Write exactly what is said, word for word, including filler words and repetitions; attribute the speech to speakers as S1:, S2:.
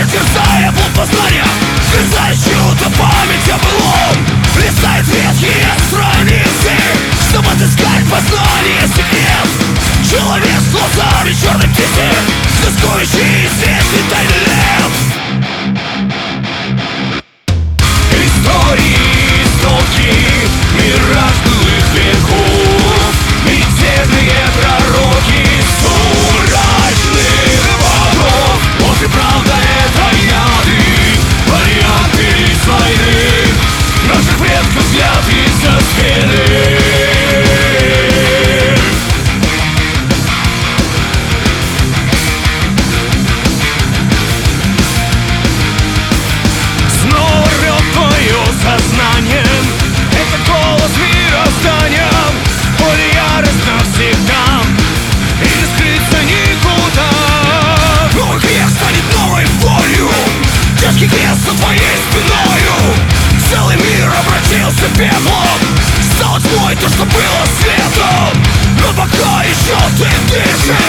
S1: терзая плод познания, врезает чью-то память о былом, листает ветхие страницы, чтобы отыскать познание секрет. Человек с глазами черной птицы, взыскующий известный тайны лет. Истории, истоки, мира былых веков, мятежные пророки сумрачных богов. Вот и правда это яды, варианты из войны, наших предков взят из-за спины. Сознание, это голос мироздания, боль яростно всегда, и не скрыться никуда. Новый грех станет новой болью, тяжкий крест за твоей спиною. Целый мир обратился пеплом, стало тьмой то, что было светом. Но пока еще ты дышишь,